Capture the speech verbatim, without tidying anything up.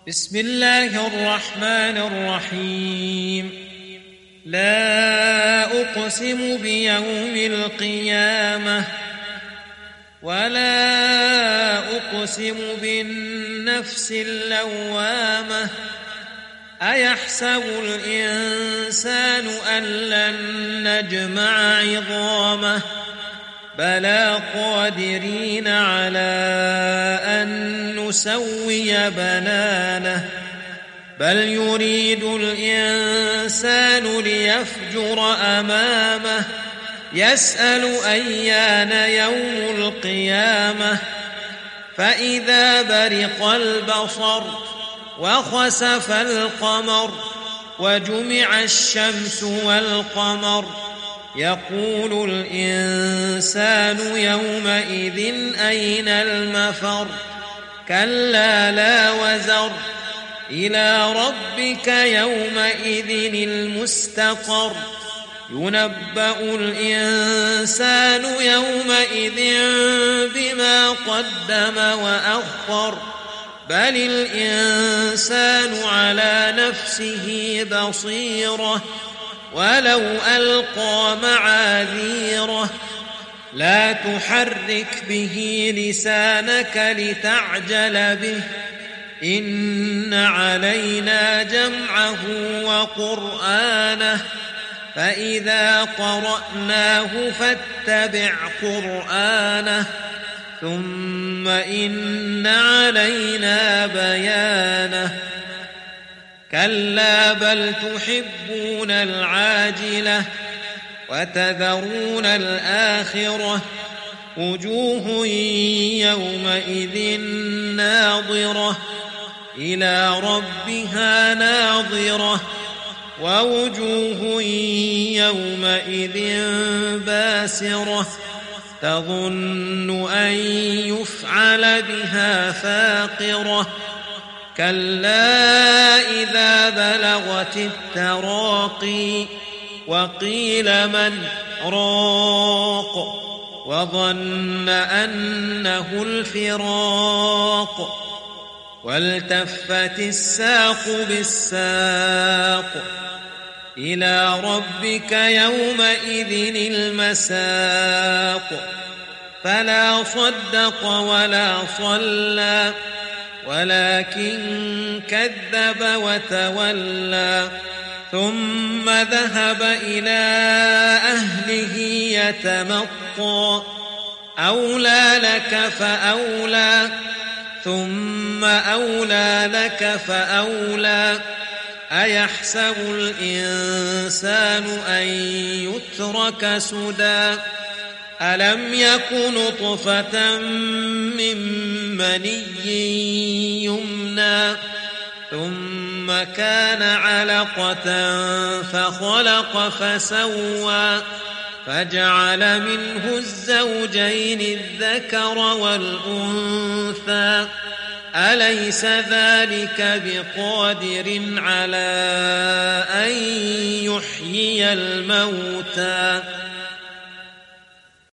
بسم الله الرحمن الرحيم. لا أقسم بيوم القيامة ولا أقسم بالنفس اللوامة أيحسب الإنسان أن لن نجمع عظامه بلى قادرين على أن نسوي بنانه بل يريد الإنسان ليفجر أمامه يسأل أيان يوم القيامة فإذا برق البصر وخسف القمر وجمع الشمس والقمر يقول الإنسان يومئذ أين المفر كلا لا وزر إلى ربك يومئذ المستقر ينبأ الإنسان يومئذ بما قدم وأخر بل الإنسان على نفسه بصيرة ولو ألقى معاذيره لا تحرك به لسانك لتعجل به إن علينا جمعه وقرآنه فإذا قرأناه فاتبع قرآنه ثم إن علينا بيانه كلا بل تحبون العاجلة وتذرون الآخرة وجوه يومئذ ناظرة إلى ربها ناظرة ووجوه يومئذ باسرة تظن أن يفعل بها فاقرة كلا إذا بلغت التراقي وقيل من راق وظن أنه الفراق والتفت الساق بالساق إلى ربك يومئذ المساق فلا صدق ولا صلى ولكن كذب وتولى ثم ذهب إلى أهله يتمطى أولى لك فأولى ثم أولى لك فأولى أيحسب الإنسان أن يترك سدى ألم يك نطفة من مني يمنى ثم كان علقة فخلق فسوى فجعل منه الزوجين الذكر والأنثى أليس ذلك بقادر على أن يحيي الموتى